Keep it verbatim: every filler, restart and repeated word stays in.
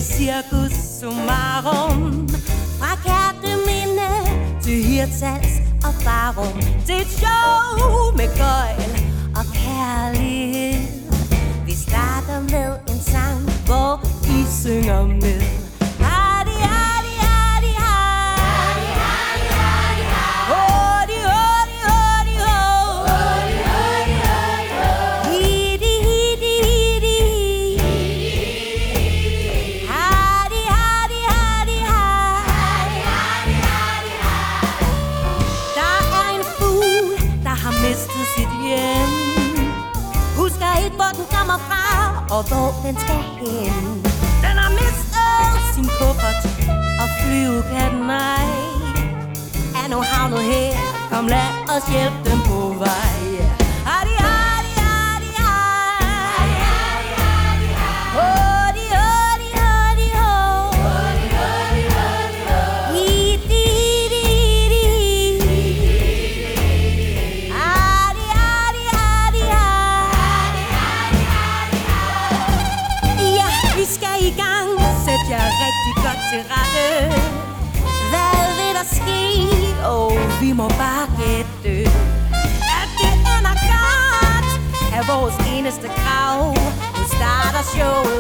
Cirkus Summarum. Fra Kærteminde til Hirtshals og Farum. Til et show med gøjl og kærlighed. Vi starter med en sang, hvor I synger med. Hardy, hardy, hardy, hardy. Hardy, hardy, hardy, hardy. Hodi, hodi, hodi, ho. Hodi, hodi, hodi, ho. Hidi, hidi, hidi, hi. Hardy, hardy, hardy, hardy. Hardy, hardy, hardy, hardy. Der er en fugl, der har mistet sit hjem. Husker ikke, hvor den kommer fra, og hvor den skal hen. Den har mistet sin kuffert, og flyve kan den ej. Er nu havnet her, kom lad os hjælpe dem på vej. Hardy, hardy, hardy, hardy. Hardy, hardy, hardy. Hodi, hodi, hodi, ho. Hodi, hodi, hodi, ho. Hidi, hidi, hidi, hi. Hardy, hardy, hardy, hardy. Ja, vi skal i gang. Sæt jer rigtig godt til rette. Hvad vil der ske? Åh, oh, vi må bare gætte. At det ender godt er vores eneste krav. Nu starter showet.